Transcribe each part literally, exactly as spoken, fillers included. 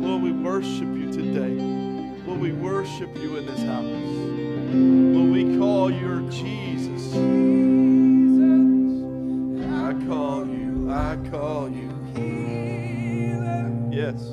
Lord, we worship you today. Lord, we worship you in this house. Lord, we call you Jesus. I call you, I call you. Yes.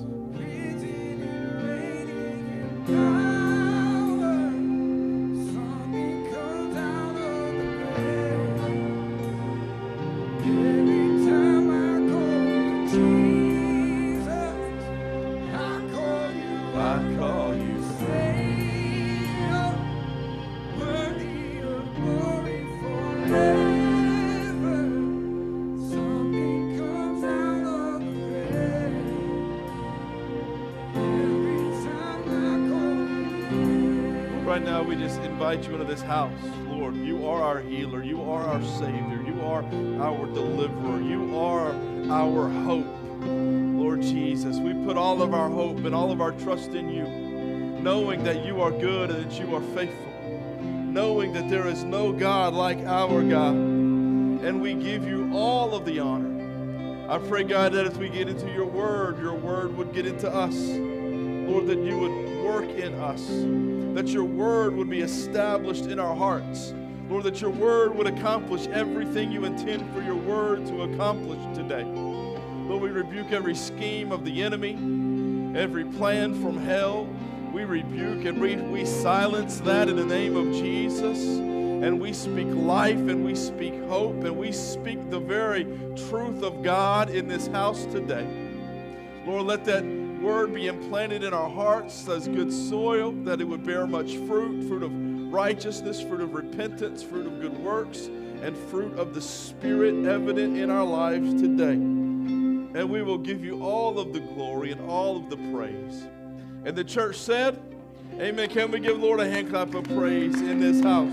Right now, we just invite you into this house. Lord, you are our healer. You are our Savior. You are our deliverer. You are our hope. Lord Jesus, we put all of our hope and all of our trust in you, knowing that you are good and that you are faithful, knowing that there is no God like our God, and we give you all of the honor. I pray, God, that as we get into your word, your word would get into us. Lord, that you would work in us, that your word would be established in our hearts. Lord, that your word would accomplish everything you intend for your word to accomplish today. Lord, we rebuke every scheme of the enemy, every plan from hell. We rebuke and we, we silence that in the name of Jesus. And we speak life and we speak hope and we speak the very truth of God in this house today. Lord, let that word be implanted in our hearts as good soil, that it would bear much fruit, fruit of righteousness, fruit of repentance, fruit of good works, and fruit of the Spirit evident in our lives today. And we will give you all of the glory and all of the praise. And the church said, amen. Can we give the Lord a hand clap of praise in this house?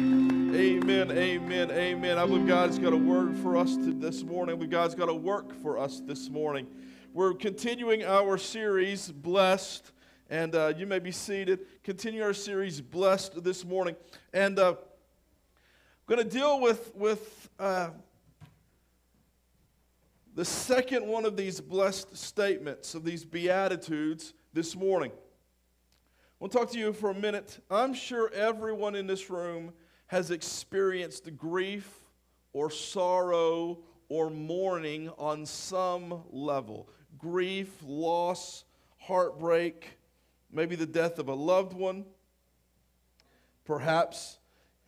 Amen, amen, amen. I believe God's got a word for us to this morning. I believe God's got a work for us this morning. We're continuing our series, Blessed, and uh, you may be seated. Continue our series, Blessed, this morning. And uh, I'm going to deal with, with uh, the second one of these blessed statements, of these Beatitudes this morning. I want to talk to you for a minute. I'm sure everyone in this room has experienced grief or sorrow or mourning on some level. Grief, loss, heartbreak, maybe the death of a loved one, perhaps,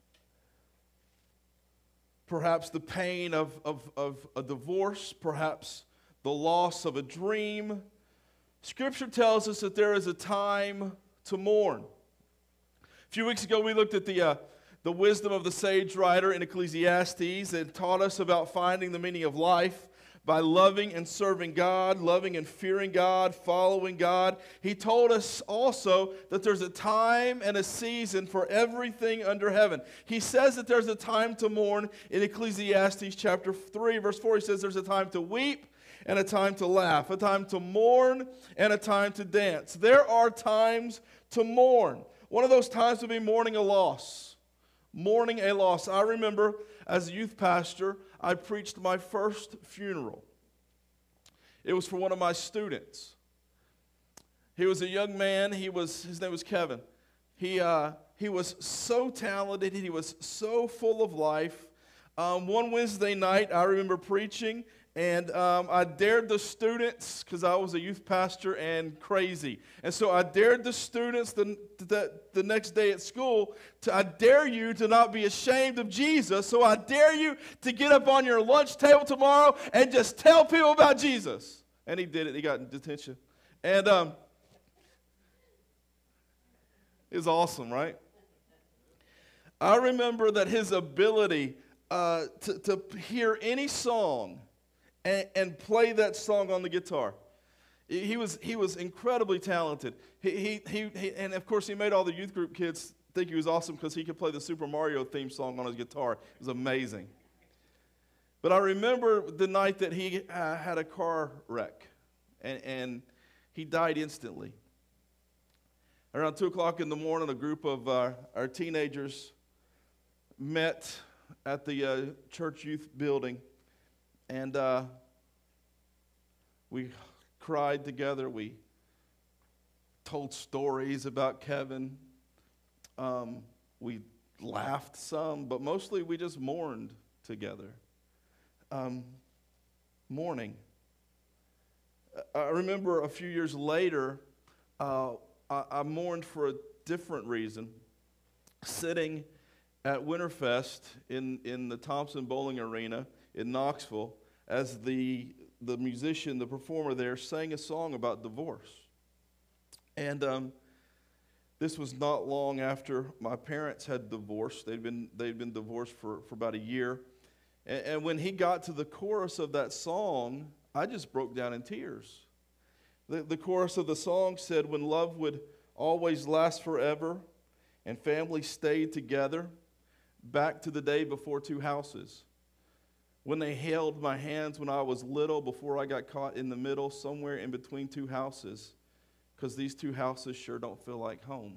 perhaps the pain of, of, of a divorce, perhaps the loss of a dream. Scripture tells us that there is a time to mourn. A few weeks ago, we looked at the, uh, the wisdom of the sage writer in Ecclesiastes and taught us about finding the meaning of life by loving and serving God, loving and fearing God, following God. He told us also that there's a time and a season for everything under heaven. He says that there's a time to mourn in Ecclesiastes chapter three, verse four. He says there's a time to weep and a time to laugh, a time to mourn and a time to dance. There are times to mourn. One of those times would be mourning a loss. Mourning a loss. I remember as a youth pastor, I preached my first funeral. It was for one of my students. He was a young man. He was his name was Kevin. He uh, he was so talented. He was so full of life. Um, one Wednesday night, I remember preaching, and um, I dared the students, because I was a youth pastor and crazy. And so I dared the students the, the, the next day at school, to, I dare you to not be ashamed of Jesus. So I dare you to get up on your lunch table tomorrow and just tell people about Jesus. And he did it. He got in detention. And um, it was awesome, right? I remember that his ability uh, to, to hear any song And, and play that song on the guitar. He was he was incredibly talented. He, he he he and of course he made all the youth group kids think he was awesome because he could play the Super Mario theme song on his guitar. It was amazing. But I remember the night that he uh, had a car wreck, and and he died instantly. Around two o'clock in the morning, a group of uh, our teenagers met at the uh, church youth building. And uh, we cried together. We told stories about Kevin. Um, we laughed some, but mostly we just mourned together. Um, mourning. I remember a few years later, uh, I, I mourned for a different reason. Sitting at Winterfest in, in the Thompson Bowling Arena in Knoxville, as the, the musician, the performer there, sang a song about divorce. And um, this was not long after my parents had divorced. They'd been, they'd been divorced for, for about a year. And, and when he got to the chorus of that song, I just broke down in tears. The, the chorus of the song said, when love would always last forever and families stayed together, back to the day before two houses. When they held my hands when I was little, before I got caught in the middle, somewhere in between two houses, because these two houses sure don't feel like home.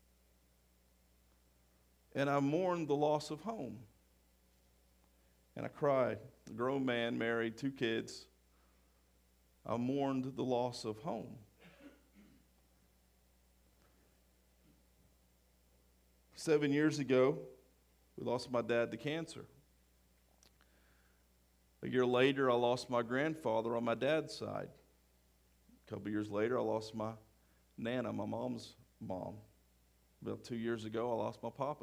And I mourned the loss of home. And I cried. A grown man, married, two kids. I mourned the loss of home. Seven years ago, we lost my dad to cancer. A year later, I lost my grandfather on my dad's side. A couple years later, I lost my Nana, my mom's mom. About two years ago, I lost my papa.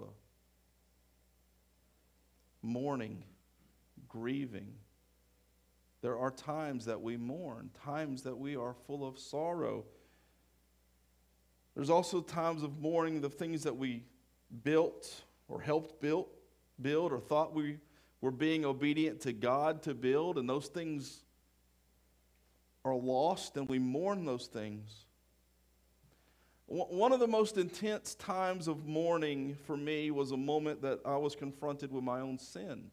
Mourning, grieving. There are times that we mourn, times that we are full of sorrow. There's also times of mourning the things that we built or helped build, build or thought we were being obedient to God to build, and those things are lost, and we mourn those things. One of the most intense times of mourning for me was a moment that I was confronted with my own sin.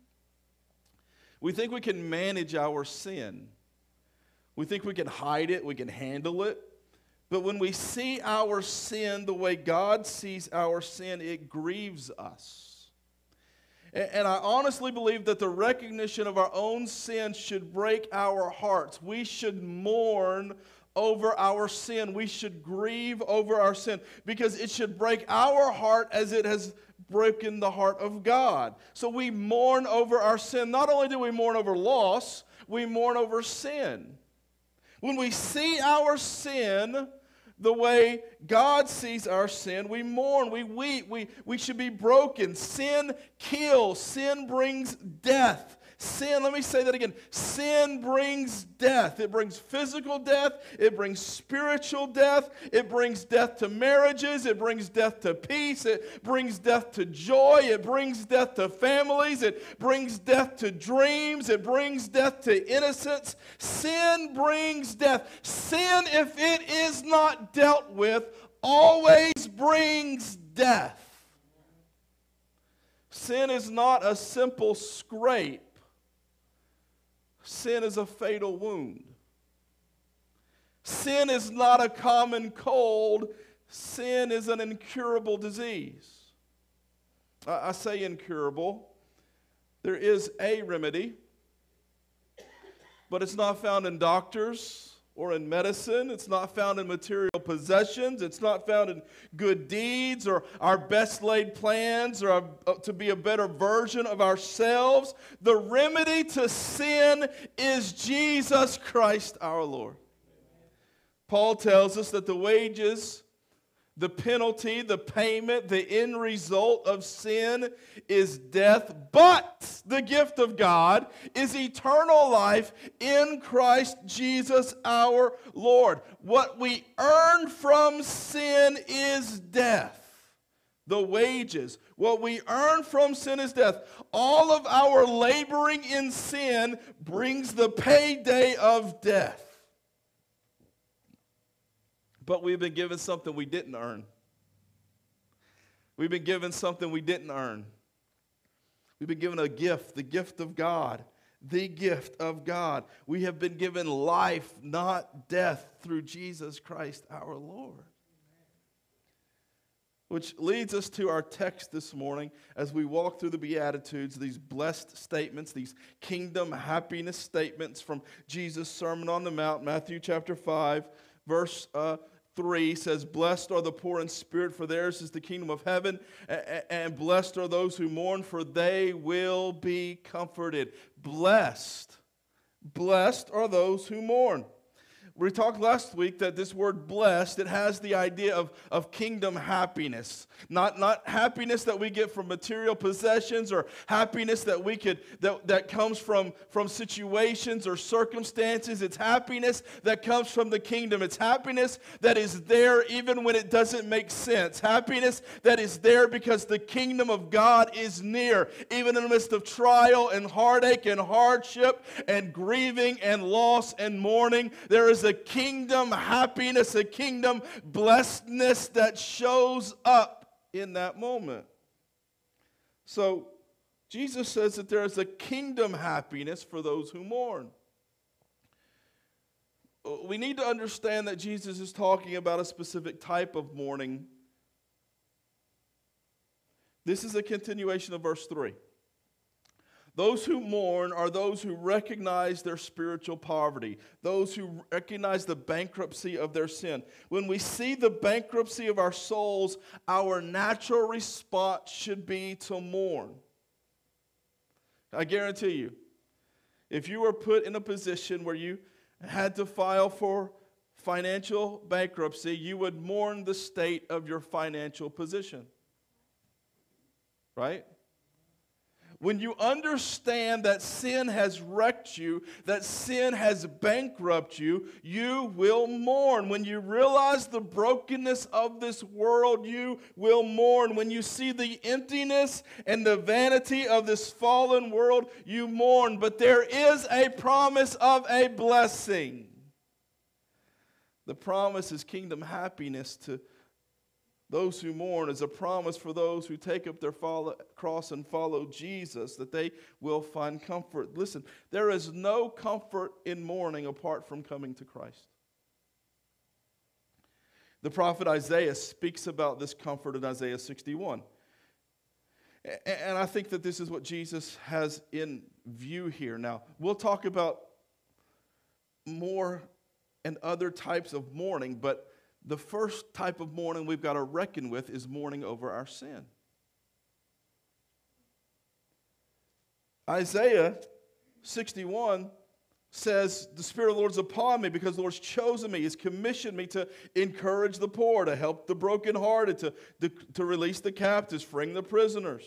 We think we can manage our sin. We think we can hide it, we can handle it. But when we see our sin the way God sees our sin, it grieves us. And I honestly believe that the recognition of our own sin should break our hearts. We should mourn over our sin. We should grieve over our sin because it should break our heart as it has broken the heart of God. So we mourn over our sin. Not only do we mourn over loss, we mourn over sin. When we see our sin the way God sees our sin, we mourn, we weep, we, we should be broken. Sin kills, sin brings death. Sin, let me say that again. Sin brings death. It brings physical death. It brings spiritual death. It brings death to marriages. It brings death to peace. It brings death to joy. It brings death to families. It brings death to dreams. It brings death to innocence. Sin brings death. Sin, if it is not dealt with, always brings death. Sin is not a simple scrape. Sin is a fatal wound. Sin is not a common cold. Sin is an incurable disease. I, I say incurable. There is a remedy, but it's not found in doctors or in medicine. It's not found in material possessions. It's not found in good deeds or our best laid plans or our, uh, to be a better version of ourselves. The remedy to sin is Jesus Christ our Lord. Paul tells us that the wages, the penalty, the payment, the end result of sin is death, but the gift of God is eternal life in Christ Jesus our Lord. What we earn from sin is death. The wages, what we earn from sin is death. All of our laboring in sin brings the payday of death. But we've been given something we didn't earn. We've been given something we didn't earn. We've been given a gift, the gift of God. The gift of God. We have been given life, not death, through Jesus Christ our Lord. Which leads us to our text this morning as we walk through the Beatitudes, these blessed statements, these kingdom happiness statements from Jesus' Sermon on the Mount, Matthew chapter five, verse uh, three says, "Blessed are the poor in spirit, for theirs is the kingdom of heaven. And blessed are those who mourn, for they will be comforted." Blessed. Blessed are those who mourn. We talked last week that this word blessed, it has the idea of, of kingdom happiness. Not, not happiness that we get from material possessions or happiness that we could that, that comes from, from situations or circumstances. It's happiness that comes from the kingdom. It's happiness that is there even when it doesn't make sense. Happiness that is there because the kingdom of God is near. Even in the midst of trial and heartache and hardship and grieving and loss and mourning, there is a kingdom happiness, a kingdom blessedness that shows up in that moment. So Jesus says that there is a kingdom happiness for those who mourn. We need to understand that Jesus is talking about a specific type of mourning. This is a continuation of verse three. Those who mourn are those who recognize their spiritual poverty, those who recognize the bankruptcy of their sin. When we see the bankruptcy of our souls, our natural response should be to mourn. I guarantee you, if you were put in a position where you had to file for financial bankruptcy, you would mourn the state of your financial position. Right? When you understand that sin has wrecked you, that sin has bankrupted you, you will mourn. When you realize the brokenness of this world, you will mourn. When you see the emptiness and the vanity of this fallen world, you mourn. But there is a promise of a blessing. The promise is kingdom happiness to those who mourn, is a promise for those who take up their follow, cross and follow Jesus, that they will find comfort. Listen, there is no comfort in mourning apart from coming to Christ. The prophet Isaiah speaks about this comfort in Isaiah sixty-one. And I think that this is what Jesus has in view here. Now, we'll talk about more and other types of mourning, but the first type of mourning we've got to reckon with is mourning over our sin. Isaiah sixty-one says, "The Spirit of the Lord is upon me because the Lord's chosen me. He's commissioned me to encourage the poor, to help the brokenhearted, to, to, to release the captives, freeing the prisoners."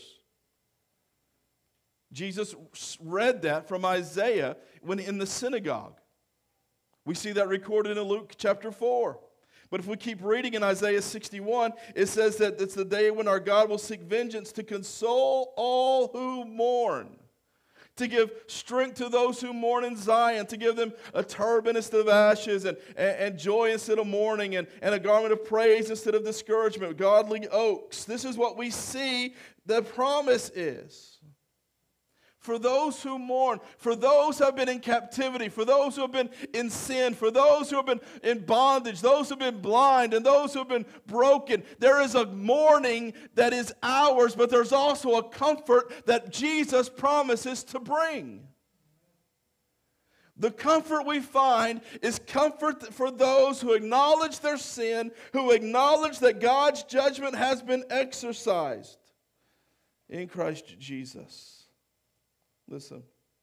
Jesus read that from Isaiah when in the synagogue. We see that recorded in Luke chapter four. But if we keep reading in Isaiah sixty-one, it says that it's the day when our God will seek vengeance to console all who mourn, to give strength to those who mourn in Zion, to give them a turban instead of ashes, and, and, and joy instead of mourning, and, and a garment of praise instead of discouragement, godly oaks. This is what we see the promise is. For those who mourn, for those who have been in captivity, for those who have been in sin, for those who have been in bondage, those who have been blind, and those who have been broken, there is a mourning that is ours, but there's also a comfort that Jesus promises to bring. The comfort we find is comfort for those who acknowledge their sin, who acknowledge that God's judgment has been exercised in Christ Jesus. Listen.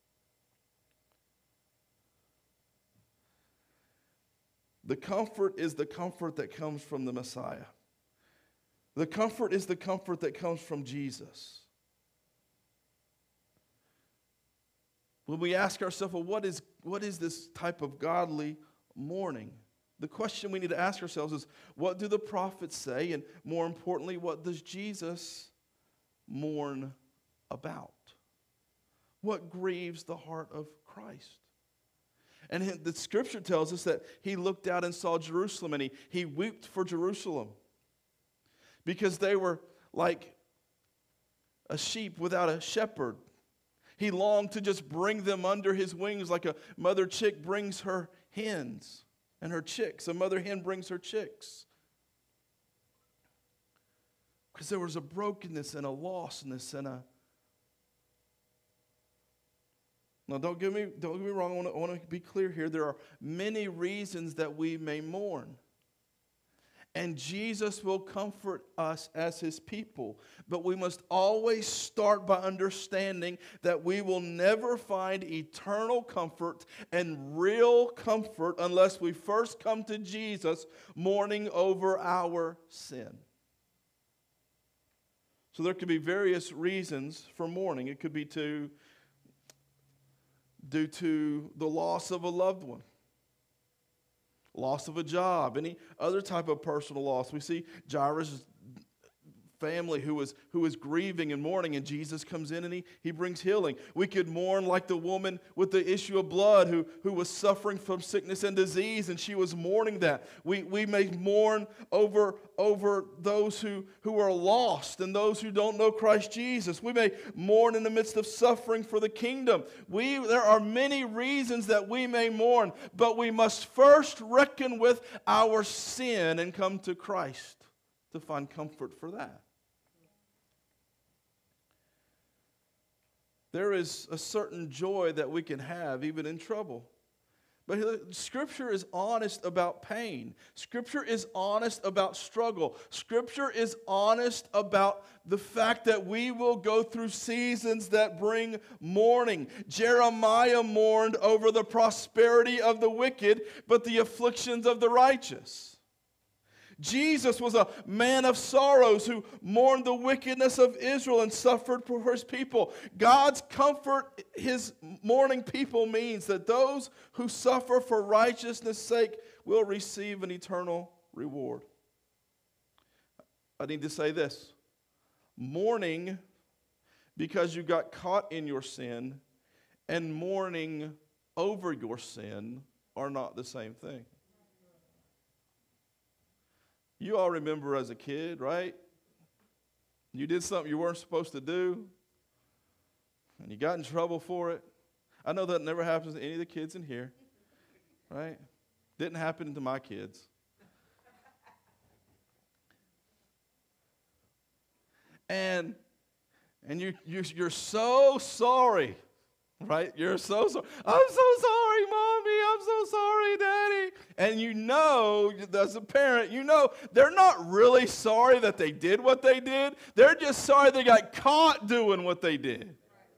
The comfort is the comfort that comes from the Messiah. The comfort is the comfort that comes from Jesus. When we ask ourselves, well, what is, what is this type of godly mourning? The question we need to ask ourselves is, what do the prophets say? And more importantly, what does Jesus mourn about? What grieves the heart of Christ? And the scripture tells us that he looked out and saw Jerusalem, and he, he wept for Jerusalem because they were like a sheep without a shepherd. He longed to just bring them under his wings like a mother chick brings her hens and her chicks. A mother hen brings her chicks. Because there was a brokenness and a lostness and a Now, don't get me, don't get me wrong. I want, to, I want to be clear here. There are many reasons that we may mourn. And Jesus will comfort us as his people. But we must always start by understanding that we will never find eternal comfort and real comfort unless we first come to Jesus mourning over our sin. So there could be various reasons for mourning. It could be to, due to the loss of a loved one, loss of a job, any other type of personal loss. We see Jairus' family who was who was grieving and mourning, and Jesus comes in and he, he brings healing. We could mourn like the woman with the issue of blood who, who was suffering from sickness and disease, and she was mourning that. We we may mourn over, over those who, who are lost and those who don't know Christ Jesus. We may mourn in the midst of suffering for the kingdom. We there are many reasons that we may mourn, but we must first reckon with our sin and come to Christ to find comfort for that. There is a certain joy that we can have even in trouble. But Scripture is honest about pain. Scripture is honest about struggle. Scripture is honest about the fact that we will go through seasons that bring mourning. Jeremiah mourned over the prosperity of the wicked, but the afflictions of the righteous. Jesus was a man of sorrows who mourned the wickedness of Israel and suffered for his people. God's comfort his mourning people means that those who suffer for righteousness' sake will receive an eternal reward. I need to say this. Mourning because you got caught in your sin and mourning over your sin are not the same thing. You all remember as a kid, right? You did something you weren't supposed to do, and you got in trouble for it. I know that never happens to any of the kids in here, right? Didn't happen to my kids. And and you, you you're so sorry, right? You're so sorry. I'm so sorry, Mommy. I'm so sorry, Daddy. And you know, as a parent, you know they're not really sorry that they did what they did. They're just sorry they got caught doing what they did.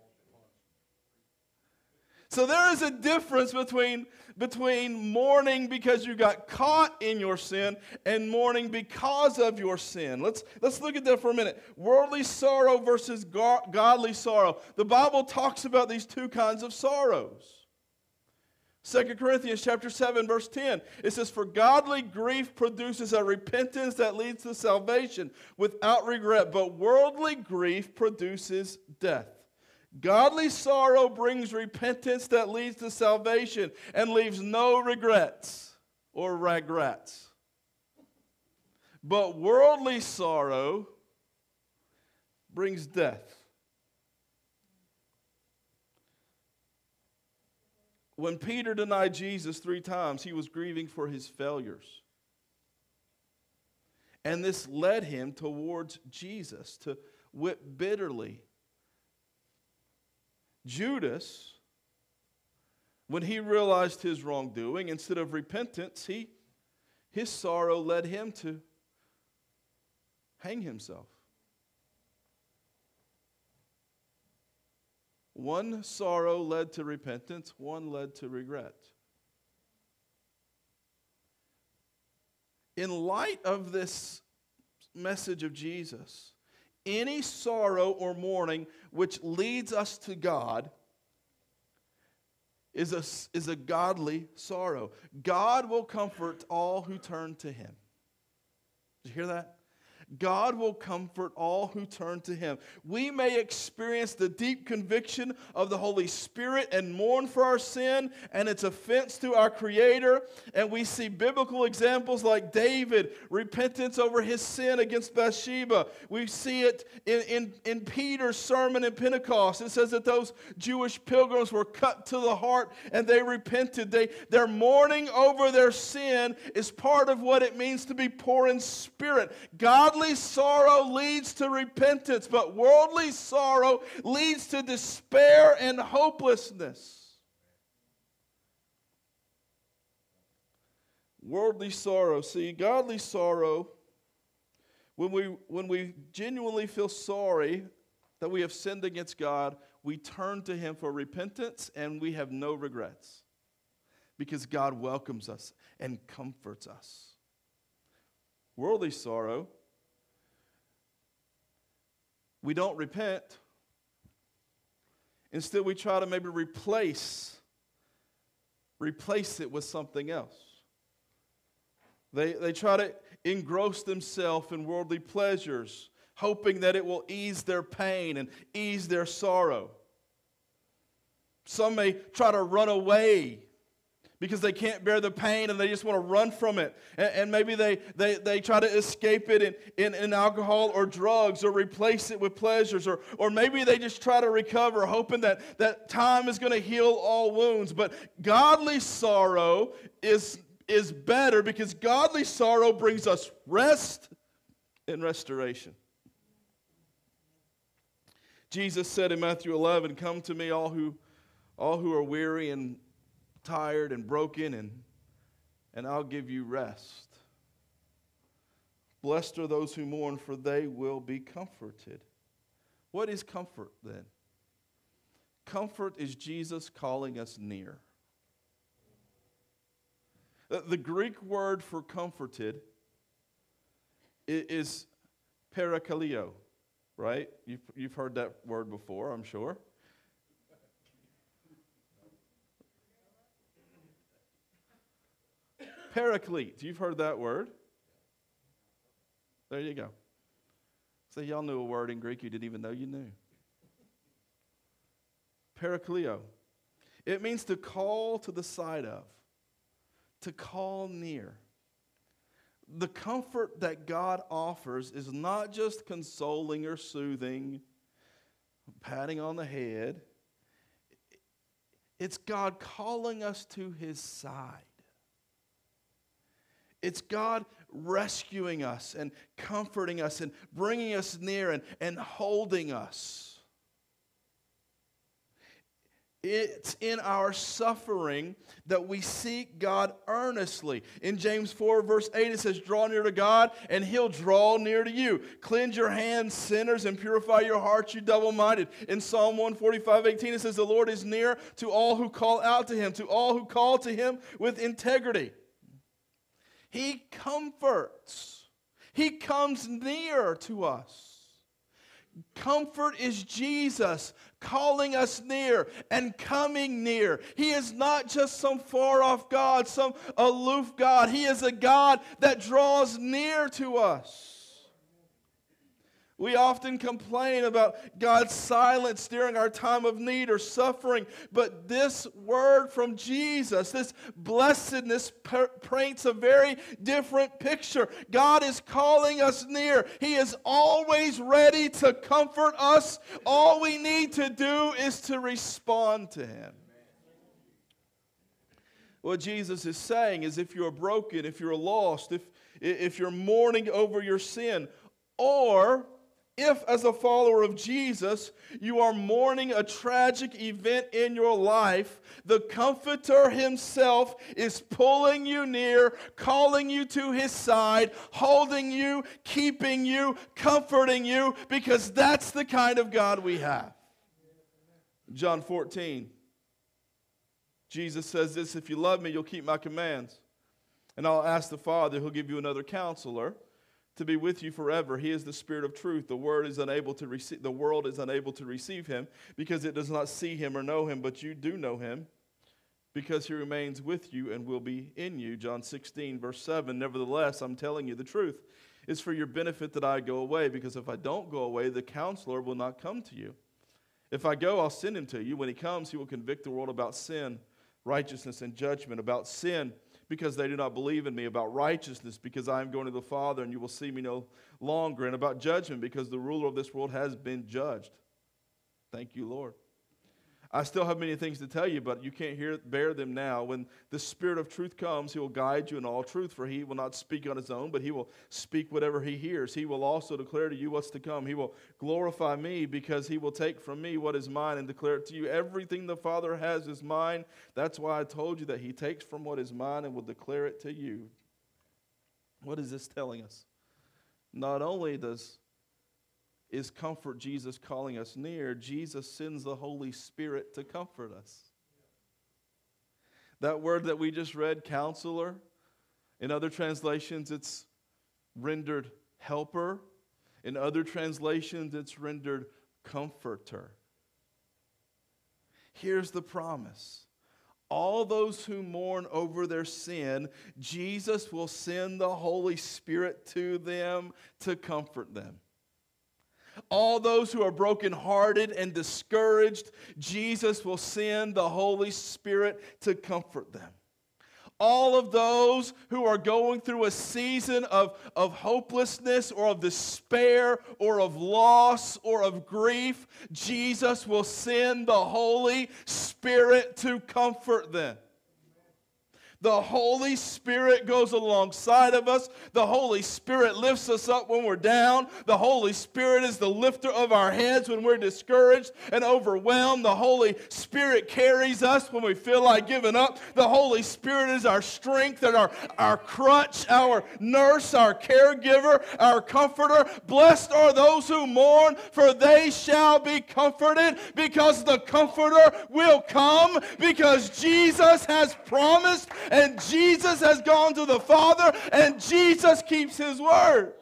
So there is a difference between, between mourning because you got caught in your sin and mourning because of your sin. Let's, let's look at that for a minute. Worldly sorrow versus godly sorrow. The Bible talks about these two kinds of sorrows. Second Corinthians chapter seven, verse ten. It says, "For godly grief produces a repentance that leads to salvation without regret, but worldly grief produces death. Godly sorrow brings repentance that leads to salvation and leaves no regrets or regrets. But worldly sorrow brings death." When Peter denied Jesus three times, he was grieving for his failures. And this led him towards Jesus to weep bitterly. Judas, when he realized his wrongdoing, instead of repentance, he, his sorrow led him to hang himself. One sorrow led to repentance, one led to regret. In light of this message of Jesus, any sorrow or mourning which leads us to God is a, is a godly sorrow. God will comfort all who turn to Him. Did you hear that? God will comfort all who turn to Him. We may experience the deep conviction of the Holy Spirit and mourn for our sin and its offense to our Creator. And we see biblical examples like David, repentance over his sin against Bathsheba. We see it in, in, in Peter's sermon in Pentecost. It says that those Jewish pilgrims were cut to the heart and they repented. They, their mourning over their sin is part of what it means to be poor in spirit. Godly sorrow leads to repentance, but worldly sorrow leads to despair and hopelessness. Worldly sorrow. See, godly sorrow, when we, when we genuinely feel sorry that we have sinned against God, we turn to Him for repentance and we have no regrets because God welcomes us and comforts us. Worldly sorrow, we don't repent. Instead, we try to maybe replace, replace it with something else. They, they try to engross themselves in worldly pleasures, hoping that it will ease their pain and ease their sorrow. Some may try to run away because they can't bear the pain and they just want to run from it. And, and maybe they, they, they try to escape it in, in, in alcohol or drugs or replace it with pleasures. Or, or maybe they just try to recover, hoping that, that time is going to heal all wounds. But godly sorrow is, is better because godly sorrow brings us rest and restoration. Jesus said in Matthew eleven, "Come to me, all who, all who are weary and tired and broken, and, and I'll give you rest. Blessed are those who mourn, for they will be comforted." What is comfort then? Comfort is Jesus calling us near. The Greek word for comforted is parakaleo, right? You've, you've heard that word before, I'm sure. Paraclete. You've heard that word. There you go. So y'all knew a word in Greek you didn't even know you knew. Parakleo. It means to call to the side of, to call near. The comfort that God offers is not just consoling or soothing, patting on the head. It's God calling us to His side. It's God rescuing us and comforting us and bringing us near and, and holding us. It's in our suffering that we seek God earnestly. In James four, verse eight, it says, "Draw near to God, and He'll draw near to you. Cleanse your hands, sinners, and purify your hearts, you double-minded." In Psalm one forty-five, eighteen, it says, "The Lord is near to all who call out to Him, to all who call to Him with integrity." He comforts. He comes near to us. Comfort is Jesus calling us near and coming near. He is not just some far-off God, some aloof God. He is a God that draws near to us. We often complain about God's silence during our time of need or suffering, but this word from Jesus, this blessedness, paints a very different picture. God is calling us near. He is always ready to comfort us. All we need to do is to respond to Him. What Jesus is saying is, if you're broken, if you're lost, if, if you're mourning over your sin, or if, as a follower of Jesus, you are mourning a tragic event in your life, the Comforter Himself is pulling you near, calling you to His side, holding you, keeping you, comforting you, because that's the kind of God we have. John fourteen, Jesus says this, "If you love me, you'll keep my commands. And I'll ask the Father, He'll give you another counselor to be with you forever. He is the Spirit of truth. The word is unable to receive, the world is unable to receive Him because it does not see Him or know Him, but you do know Him because He remains with you and will be in you." John sixteen, verse seven, "Nevertheless, I'm telling you the truth. It's for your benefit that I go away, because if I don't go away, the counselor will not come to you. If I go, I'll send Him to you. When He comes, He will convict the world about sin, righteousness, and judgment. About sin, because they do not believe in me. About righteousness, because I am going to the Father and you will see me no longer. And about judgment, because the ruler of this world has been judged." Thank you, Lord. I still have many things to tell you, but you can't hear bear them now. When the Spirit of truth comes, he will guide you in all truth, for he will not speak on his own, but he will speak whatever he hears. He will also declare to you what's to come. He will glorify me, because he will take from me what is mine and declare it to you. Everything the Father has is mine. That's why I told you that he takes from what is mine and will declare it to you. What is this telling us? Not only does is comfort Jesus calling us near, Jesus sends the Holy Spirit to comfort us. That word that we just read, counselor, in other translations it's rendered helper. In other translations it's rendered comforter. Here's the promise. All those who mourn over their sin, Jesus will send the Holy Spirit to them to comfort them. All those who are brokenhearted and discouraged, Jesus will send the Holy Spirit to comfort them. All of those who are going through a season of, of hopelessness or of despair or of loss or of grief, Jesus will send the Holy Spirit to comfort them. The Holy Spirit goes alongside of us. The Holy Spirit lifts us up when we're down. The Holy Spirit is the lifter of our heads when we're discouraged and overwhelmed. The Holy Spirit carries us when we feel like giving up. The Holy Spirit is our strength and our, our crutch, our nurse, our caregiver, our comforter. Blessed are those who mourn, for they shall be comforted, because the Comforter will come, because Jesus has promised. And Jesus has gone to the Father, and Jesus keeps his word.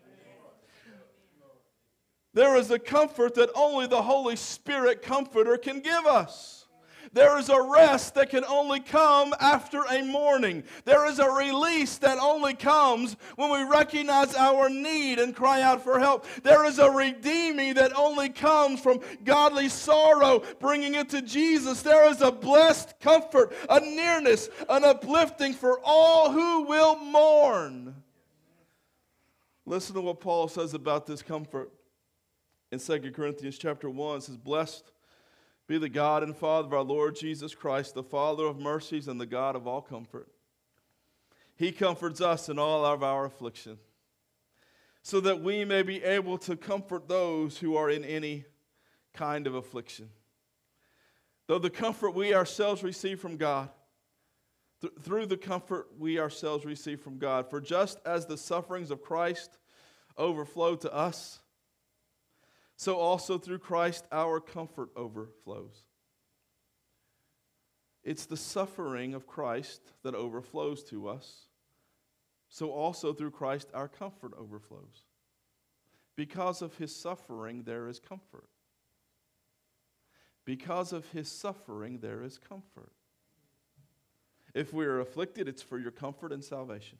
There is a comfort that only the Holy Spirit Comforter can give us. There is a rest that can only come after a mourning. There is a release that only comes when we recognize our need and cry out for help. There is a redeeming that only comes from godly sorrow, bringing it to Jesus. There is a blessed comfort, a nearness, an uplifting for all who will mourn. Listen to what Paul says about this comfort. In Second Corinthians chapter one, it says, "Blessed be the God and Father of our Lord Jesus Christ, the Father of mercies and the God of all comfort. He comforts us in all of our affliction, so that we may be able to comfort those who are in any kind of affliction. Though the comfort we ourselves receive from God, th- through the comfort we ourselves receive from God, for just as the sufferings of Christ overflow to us, so also through Christ our comfort overflows." It's the suffering of Christ that overflows to us. So also through Christ our comfort overflows. Because of his suffering there is comfort. Because of his suffering there is comfort. If we are afflicted, it's for your comfort and salvation.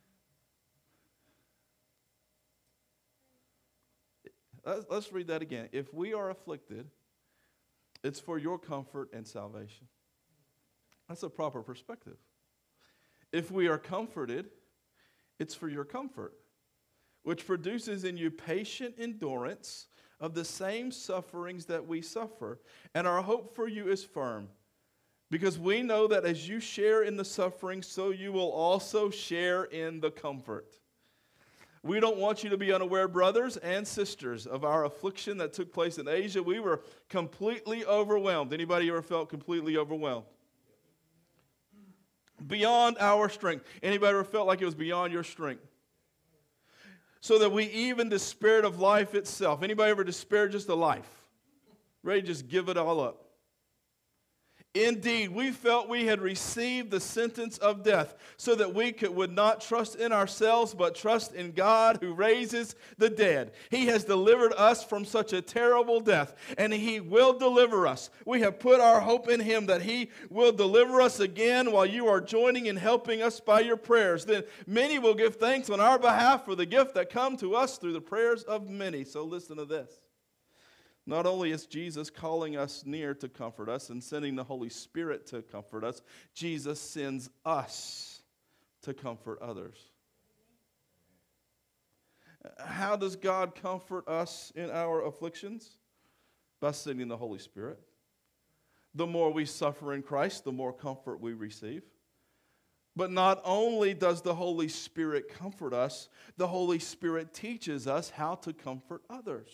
Let's read that again. If we are afflicted, it's for your comfort and salvation. That's a proper perspective. If we are comforted, it's for your comfort, which produces in you patient endurance of the same sufferings that we suffer. And our hope for you is firm, because we know that as you share in the suffering, so you will also share in the comfort. We don't want you to be unaware, brothers and sisters, of our affliction that took place in Asia. We were completely overwhelmed. Anybody ever felt completely overwhelmed? Beyond our strength. Anybody ever felt like it was beyond your strength? So that we even despaired of life itself. Anybody ever despaired just of life? Ready to just give it all up? Indeed, we felt we had received the sentence of death, so that we could, would not trust in ourselves, but trust in God who raises the dead. He has delivered us from such a terrible death, and he will deliver us. We have put our hope in him that he will deliver us again while you are joining and helping us by your prayers. Then many will give thanks on our behalf for the gift that come to us through the prayers of many. So listen to this. Not only is Jesus calling us near to comfort us and sending the Holy Spirit to comfort us, Jesus sends us to comfort others. How does God comfort us in our afflictions? By sending the Holy Spirit. The more we suffer in Christ, the more comfort we receive. But not only does the Holy Spirit comfort us, the Holy Spirit teaches us how to comfort others.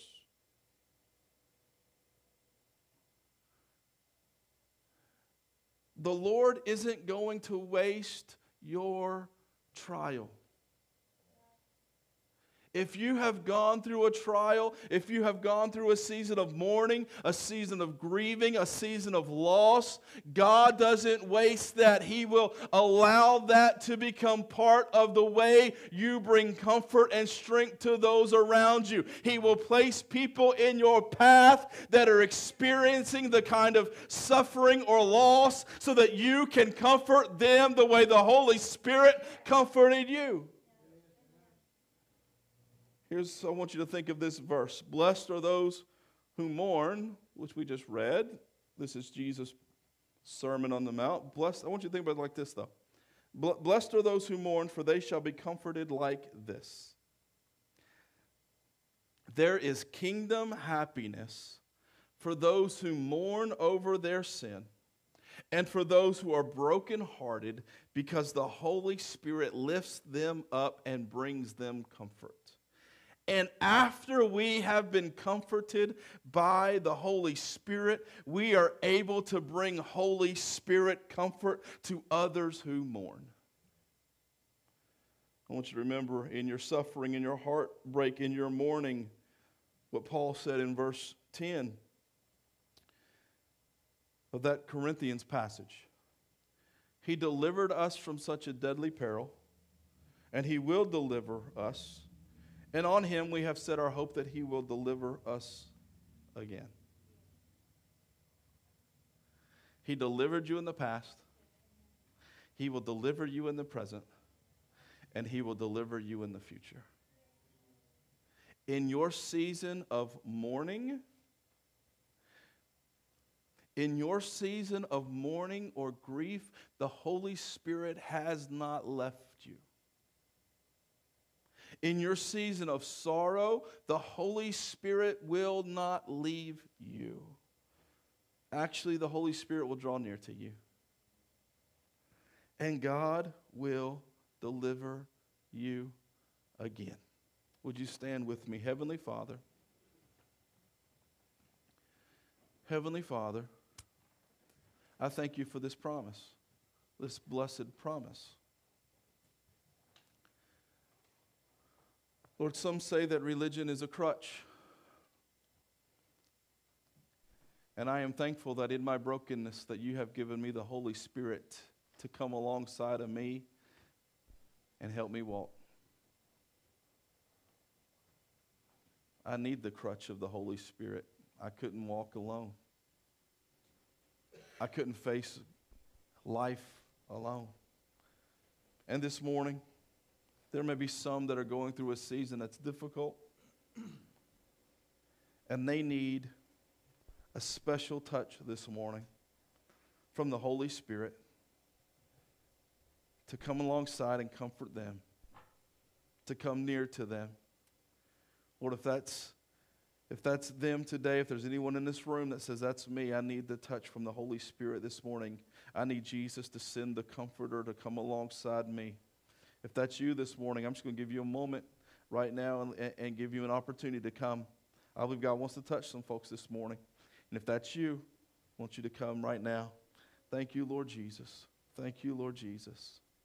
The Lord isn't going to waste your trial. If you have gone through a trial, if you have gone through a season of mourning, a season of grieving, a season of loss, God doesn't waste that. He will allow that to become part of the way you bring comfort and strength to those around you. He will place people in your path that are experiencing the kind of suffering or loss so that you can comfort them the way the Holy Spirit comforted you. Here's, I want you to think of this verse. Blessed are those who mourn, which we just read. This is Jesus' Sermon on the Mount. Blessed, I want you to think about it like this, though. Blessed are those who mourn, for they shall be comforted like this. There is kingdom happiness for those who mourn over their sin, and for those who are brokenhearted, because the Holy Spirit lifts them up and brings them comfort. And after we have been comforted by the Holy Spirit, we are able to bring Holy Spirit comfort to others who mourn. I want you to remember in your suffering, in your heartbreak, in your mourning, what Paul said in verse ten of that Corinthians passage. He delivered us from such a deadly peril, and He will deliver us. And on Him we have set our hope that He will deliver us again. He delivered you in the past. He will deliver you in the present. And He will deliver you in the future. In your season of mourning, in your season of mourning or grief, the Holy Spirit has not left you. In your season of sorrow, the Holy Spirit will not leave you. Actually, the Holy Spirit will draw near to you. And God will deliver you again. Would you stand with me? Heavenly Father. Heavenly Father, I thank You for this promise, this blessed promise. Lord, some say that religion is a crutch. And I am thankful that in my brokenness that You have given me the Holy Spirit to come alongside of me and help me walk. I need the crutch of the Holy Spirit. I couldn't walk alone. I couldn't face life alone. And this morning, there may be some that are going through a season that's difficult, and they need a special touch this morning from the Holy Spirit to come alongside and comfort them, to come near to them. Lord, if that's if that's them today, if there's anyone in this room that says, that's me, I need the touch from the Holy Spirit this morning. I need Jesus to send the Comforter to come alongside me. If that's you this morning, I'm just going to give you a moment right now and, and give you an opportunity to come. I believe God wants to touch some folks this morning. And if that's you, I want you to come right now. Thank You, Lord Jesus. Thank You, Lord Jesus.